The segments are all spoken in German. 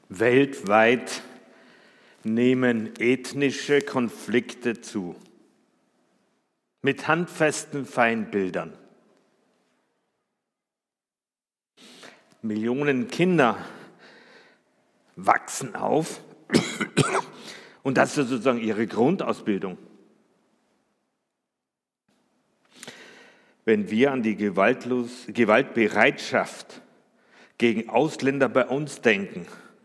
Weltweit nehmen ethnische Konflikte zu. Mit handfesten Feindbildern. Millionen Kinder wachsen auf und das ist sozusagen ihre Grundausbildung. Wenn wir an die Gewaltbereitschaft gegen Ausländer bei uns denken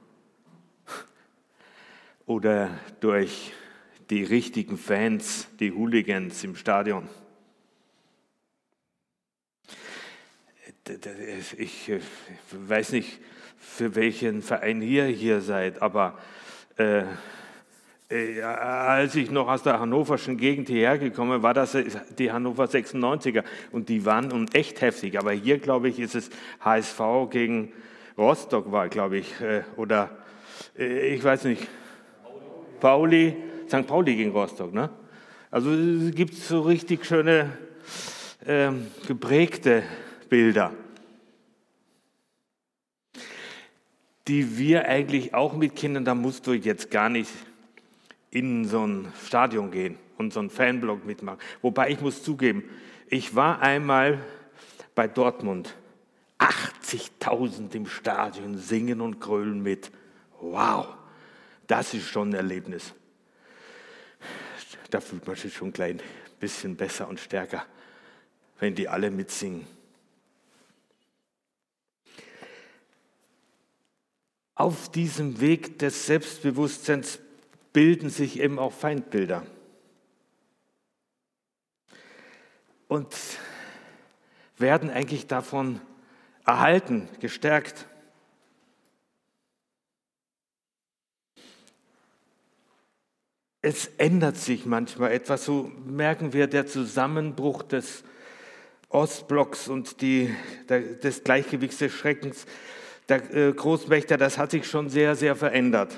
oder durch die richtigen Fans, die Hooligans im Stadion. Ich weiß nicht, für welchen Verein ihr hier seid, aber als ich noch aus der hannoverschen Gegend hierher gekommen bin, war das die Hannover 96er und die waren nun echt heftig. Aber hier, glaube ich, ist es HSV gegen Rostock war, glaube ich, oder ich weiß nicht, St. Pauli gegen Rostock. Ne? Also es gibt so richtig schöne geprägte Bilder, die wir eigentlich auch mit Kindern, da musst du jetzt gar nicht in so ein Stadion gehen und so einen Fanblock mitmachen. Wobei ich muss zugeben, ich war einmal bei Dortmund, 80.000 im Stadion singen und grölen mit. Wow, das ist schon ein Erlebnis. Da fühlt man sich schon ein klein bisschen besser und stärker, wenn die alle mitsingen. Auf diesem Weg des Selbstbewusstseins bilden sich eben auch Feindbilder. Und werden eigentlich davon erhalten, gestärkt. Es ändert sich manchmal etwas, so merken wir der Zusammenbruch des Ostblocks und des Gleichgewichts des Schreckens der Großmächte, das hat sich schon sehr, sehr verändert.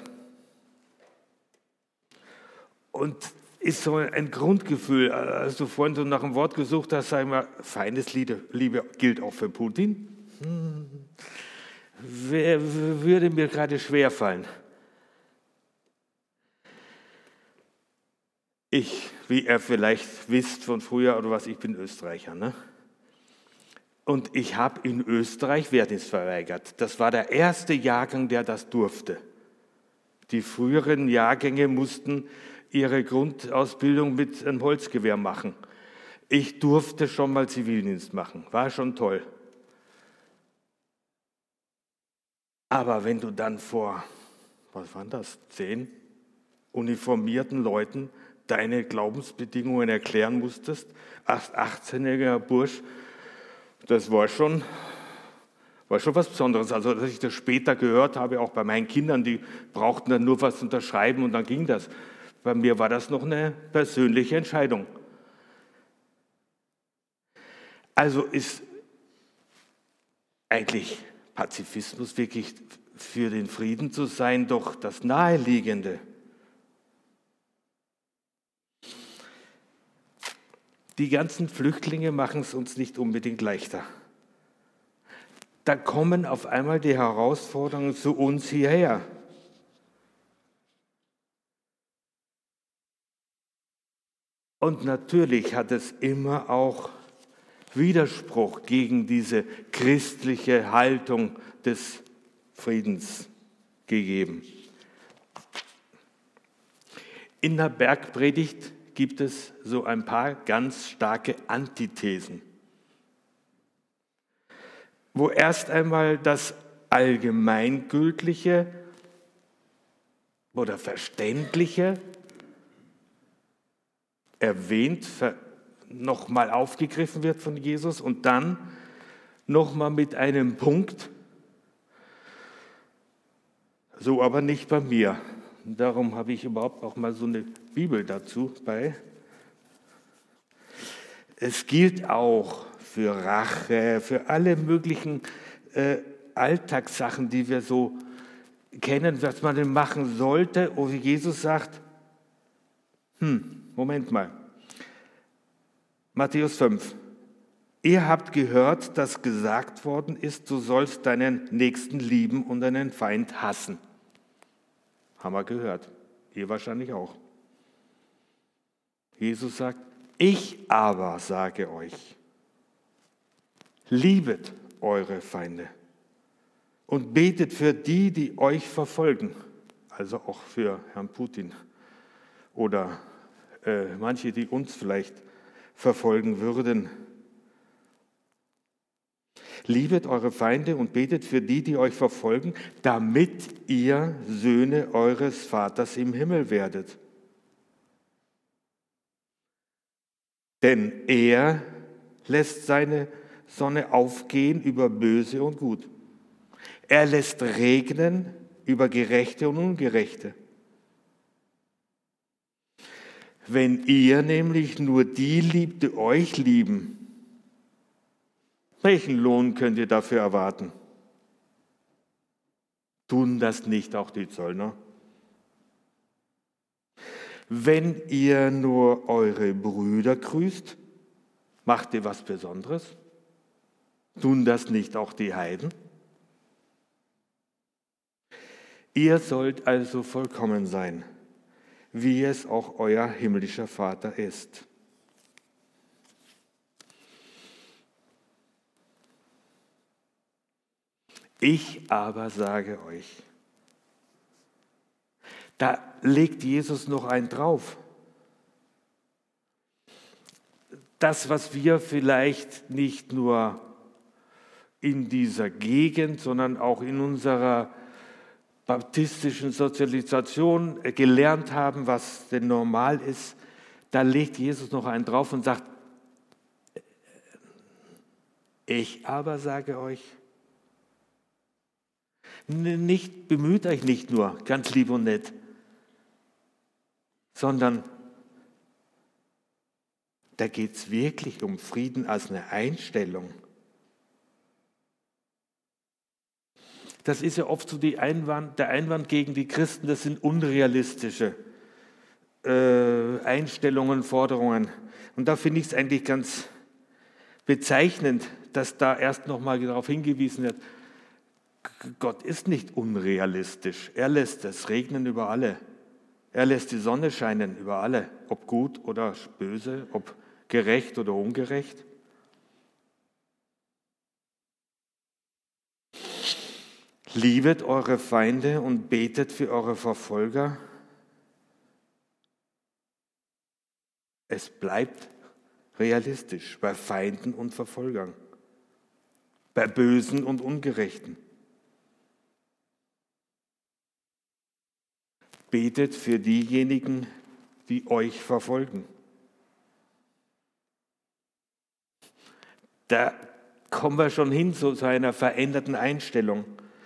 Und ist so ein Grundgefühl, als du vorhin so nach einem Wort gesucht hast, sag ich mal, Feindesliebe gilt auch für Putin? Würde mir gerade schwerfallen. Ich, wie ihr vielleicht wisst von früher oder was, ich bin Österreicher, ne? Und ich habe in Österreich Wehrdienst verweigert. Das war der erste Jahrgang, der das durfte. Die früheren Jahrgänge mussten ihre Grundausbildung mit einem Holzgewehr machen. Ich durfte schon mal Zivildienst machen, war schon toll. Aber wenn du dann vor, was waren das, 10 uniformierten Leuten deine Glaubensbedingungen erklären musstest, als 18-jähriger Bursch, das war schon was Besonderes. Also, dass ich das später gehört habe, auch bei meinen Kindern, die brauchten dann nur was unterschreiben und dann ging das. Bei mir war das noch eine persönliche Entscheidung. Also ist eigentlich Pazifismus wirklich für den Frieden zu sein doch das Naheliegende. Die ganzen Flüchtlinge machen es uns nicht unbedingt leichter. Da kommen auf einmal die Herausforderungen zu uns hierher. Und natürlich hat es immer auch Widerspruch gegen diese christliche Haltung des Friedens gegeben. In der Bergpredigt gibt es so ein paar ganz starke Antithesen, wo erst einmal das Allgemeingültige oder Verständliche erwähnt, nochmal aufgegriffen wird von Jesus und dann nochmal mit einem Punkt, so aber nicht bei mir. Und darum habe ich überhaupt auch mal so eine Bibel dazu bei. Es gilt auch für Rache, für alle möglichen Alltagssachen, die wir so kennen, was man denn machen sollte, wo Jesus sagt, Moment mal, Matthäus 5, ihr habt gehört, dass gesagt worden ist, du sollst deinen Nächsten lieben und deinen Feind hassen. Haben wir gehört. Ihr wahrscheinlich auch. Jesus sagt, ich aber sage euch, liebet eure Feinde und betet für die, die euch verfolgen. Also auch für Herrn Putin oder manche, die uns vielleicht verfolgen würden. Liebet eure Feinde und betet für die, die euch verfolgen, damit ihr Söhne eures Vaters im Himmel werdet. Denn er lässt seine Sonne aufgehen über Böse und Gut. Er lässt regnen über Gerechte und Ungerechte. Wenn ihr nämlich nur die liebt, die euch lieben, welchen Lohn könnt ihr dafür erwarten? Tun das nicht auch die Zöllner? Wenn ihr nur eure Brüder grüßt, macht ihr was Besonderes? Tun das nicht auch die Heiden? Ihr sollt also vollkommen sein, wie es auch euer himmlischer Vater ist. Ich aber sage euch, da legt Jesus noch einen drauf. Das, was wir vielleicht nicht nur in dieser Gegend, sondern auch in unserer baptistischen Sozialisation gelernt haben, was denn normal ist, da legt Jesus noch einen drauf und sagt, ich aber sage euch, nicht, bemüht euch nicht nur, ganz lieb und nett, sondern da geht es wirklich um Frieden als eine Einstellung. Das ist ja oft so der Einwand gegen die Christen, das sind unrealistische Einstellungen, Forderungen. Und da finde ich es eigentlich ganz bezeichnend, dass da erst nochmal darauf hingewiesen wird, Gott ist nicht unrealistisch. Er lässt es regnen über alle. Er lässt die Sonne scheinen über alle, ob gut oder böse, ob gerecht oder ungerecht. Liebet eure Feinde und betet für eure Verfolger. Es bleibt realistisch bei Feinden und Verfolgern, bei Bösen und Ungerechten. Betet für diejenigen, die euch verfolgen. Da kommen wir schon hin zu einer veränderten Einstellung.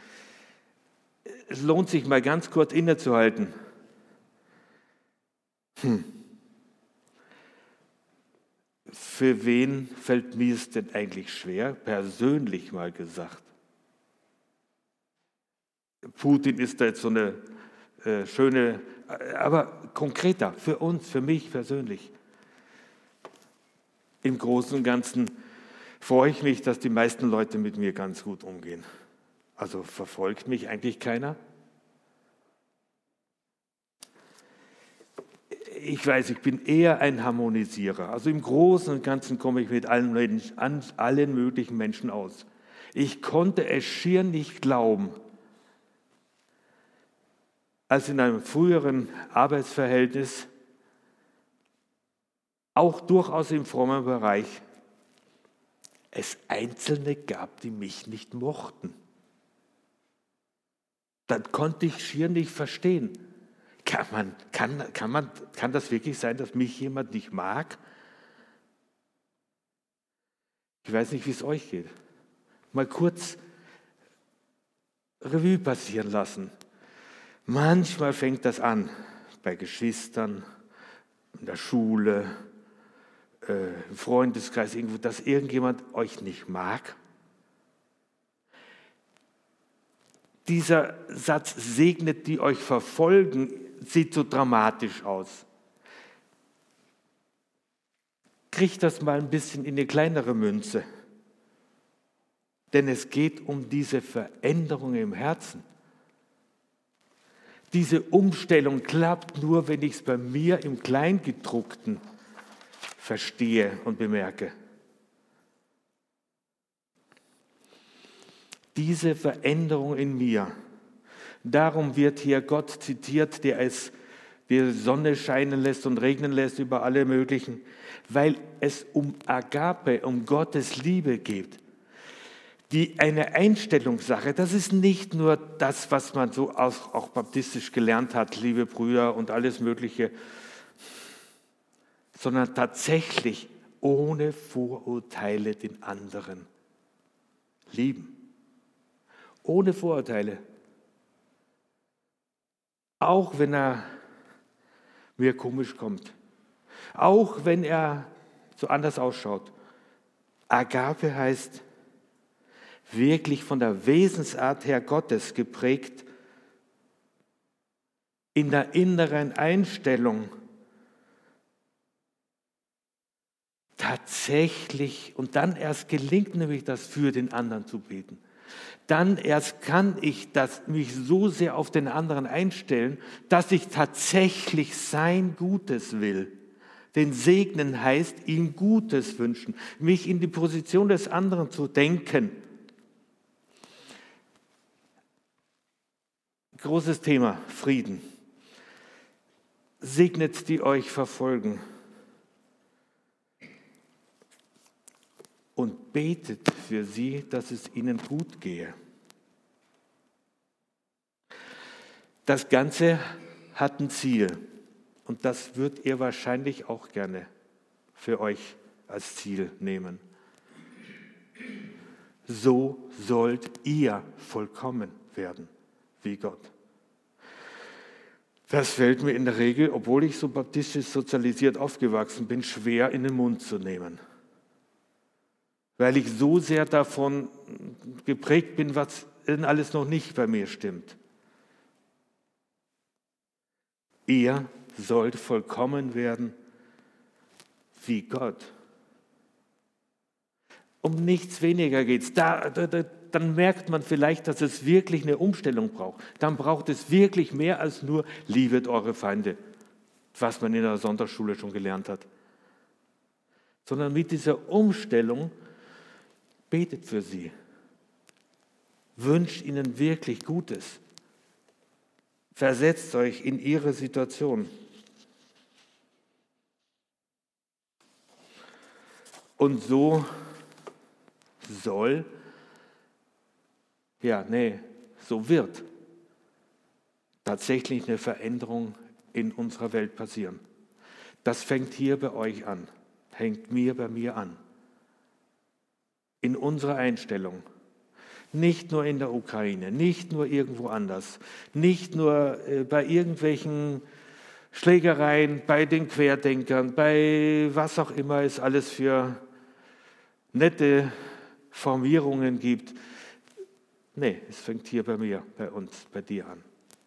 Es lohnt sich mal ganz kurz innezuhalten. Für wen fällt mir es denn eigentlich schwer, persönlich mal gesagt? Putin ist da jetzt so eine schöne, aber konkreter, für uns, für mich persönlich. Im Großen und Ganzen freue ich mich, dass die meisten Leute mit mir ganz gut umgehen. Also verfolgt mich eigentlich keiner. Ich weiß, ich bin eher ein Harmonisierer. Also im Großen und Ganzen komme ich mit allen möglichen Menschen aus. Ich konnte es schier nicht glauben, als in einem früheren Arbeitsverhältnis, auch durchaus im frommen Bereich, es Einzelne gab, die mich nicht mochten. Das konnte ich schier nicht verstehen. Kann das wirklich sein, dass mich jemand nicht mag? Ich weiß nicht, wie es euch geht. Mal kurz Revue passieren lassen. Manchmal fängt das an, bei Geschwistern, in der Schule, im Freundeskreis, irgendwo, dass irgendjemand euch nicht mag. Dieser Satz, segnet die euch verfolgen, sieht so dramatisch aus. Kriegt das mal ein bisschen in eine kleinere Münze. Denn es geht um diese Veränderung im Herzen. Diese Umstellung klappt nur, wenn ich es bei mir im Kleingedruckten verstehe und bemerke. Diese Veränderung in mir, darum wird hier Gott zitiert, der die Sonne scheinen lässt und regnen lässt über alle möglichen, weil es um Agape, um Gottes Liebe geht. Eine Einstellungssache, das ist nicht nur das, was man so auch baptistisch gelernt hat, liebe Brüder und alles Mögliche, sondern tatsächlich ohne Vorurteile den anderen lieben. Ohne Vorurteile. Auch wenn er mir komisch kommt. Auch wenn er so anders ausschaut. Agape heißt wirklich von der Wesensart her Gottes geprägt, in der inneren Einstellung tatsächlich, und dann erst gelingt nämlich das, für den anderen zu beten. Dann erst kann ich mich so sehr auf den anderen einstellen, dass ich tatsächlich sein Gutes will. Den Segnen heißt, ihm Gutes wünschen, mich in die Position des anderen zu denken. Großes Thema, Frieden. Segnet, die euch verfolgen. Und betet für sie, dass es ihnen gut gehe. Das Ganze hat ein Ziel. Und das würdet ihr wahrscheinlich auch gerne für euch als Ziel nehmen. So sollt ihr vollkommen werden wie Gott. Das fällt mir in der Regel, obwohl ich so baptistisch sozialisiert aufgewachsen bin, schwer in den Mund zu nehmen. Weil ich so sehr davon geprägt bin, was denn alles noch nicht bei mir stimmt. Ihr sollt vollkommen werden wie Gott. Um nichts weniger geht es. Dann merkt man vielleicht, dass es wirklich eine Umstellung braucht. Dann braucht es wirklich mehr als nur liebet eure Feinde, was man in der Sonntagsschule schon gelernt hat. Sondern mit dieser Umstellung betet für sie. Wünscht ihnen wirklich Gutes. Versetzt euch in ihre Situation. Und so so wird tatsächlich eine Veränderung in unserer Welt passieren. Das fängt hier bei euch an, hängt bei mir an. In unserer Einstellung. Nicht nur in der Ukraine, nicht nur irgendwo anders, nicht nur bei irgendwelchen Schlägereien, bei den Querdenkern, bei was auch immer es alles für nette Formierungen gibt. Nee, es fängt hier bei mir, bei uns, bei dir an.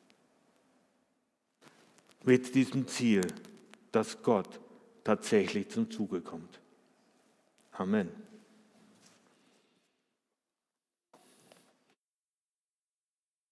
Mit diesem Ziel, dass Gott tatsächlich zum Zuge kommt. Amen.